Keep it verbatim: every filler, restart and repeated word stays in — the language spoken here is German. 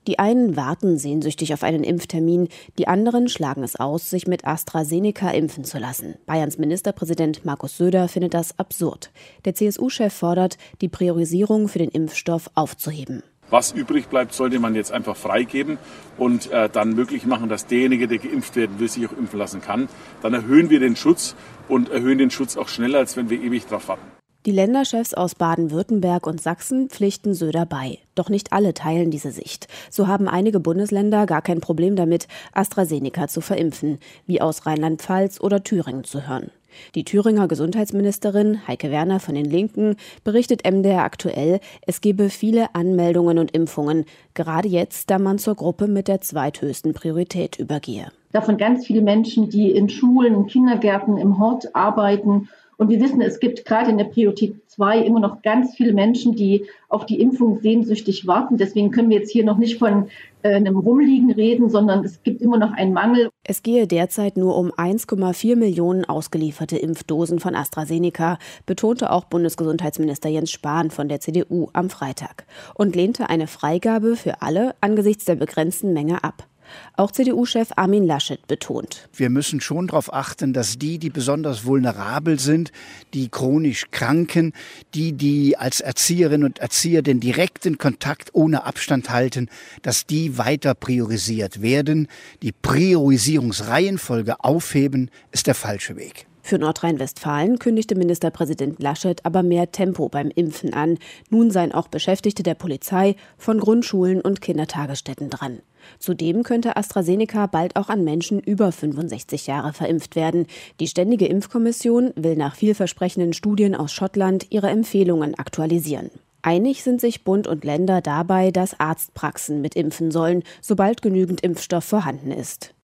Die einen warten sehnsüchtig auf einen Impftermin, die anderen schlagen es aus, sich mit AstraZeneca impfen zu lassen. Bayerns Ministerpräsident Markus Söder findet das absurd. Der C S U-Chef fordert, die Priorisierung für den Impfstoff aufzuheben. Was übrig bleibt, sollte man jetzt einfach freigeben und äh, dann möglich machen, dass derjenige, der geimpft werden will, sich auch impfen lassen kann. Dann erhöhen wir den Schutz und erhöhen den Schutz auch schneller, als wenn wir ewig drauf warten. Die Länderchefs aus Baden-Württemberg und Sachsen pflichten Söder bei. Doch nicht alle teilen diese Sicht. So haben einige Bundesländer gar kein Problem damit, AstraZeneca zu verimpfen, wie aus Rheinland-Pfalz oder Thüringen zu hören. Die Thüringer Gesundheitsministerin Heike Werner von den Linken berichtet M D R aktuell, es gebe viele Anmeldungen und Impfungen, gerade jetzt, da man zur Gruppe mit der zweithöchsten Priorität übergehe. Davon ganz viele Menschen, die in Schulen, in Kindergärten, im Hort arbeiten. Und wir wissen, es gibt gerade in der Priorität zwei immer noch ganz viele Menschen, die auf die Impfung sehnsüchtig warten. Deswegen können wir jetzt hier noch nicht von äh, einem Rumliegen reden, sondern es gibt immer noch einen Mangel. Es gehe derzeit nur um eins Komma vier Millionen ausgelieferte Impfdosen von AstraZeneca, betonte auch Bundesgesundheitsminister Jens Spahn von der C D U am Freitag und lehnte eine Freigabe für alle angesichts der begrenzten Menge ab. Auch C D U-Chef Armin Laschet betont: Wir müssen schon darauf achten, dass die, die besonders vulnerabel sind, die chronisch Kranken, die, die als Erzieherinnen und Erzieher den direkten Kontakt ohne Abstand halten, dass die weiter priorisiert werden. Die Priorisierungsreihenfolge aufheben ist der falsche Weg. Für Nordrhein-Westfalen kündigte Ministerpräsident Laschet aber mehr Tempo beim Impfen an. Nun seien auch Beschäftigte der Polizei, von Grundschulen und Kindertagesstätten dran. Zudem könnte AstraZeneca bald auch an Menschen über fünfundsechzig Jahre verimpft werden. Die Ständige Impfkommission will nach vielversprechenden Studien aus Schottland ihre Empfehlungen aktualisieren. Einig sind sich Bund und Länder dabei, dass Arztpraxen mit impfen sollen, sobald genügend Impfstoff vorhanden ist.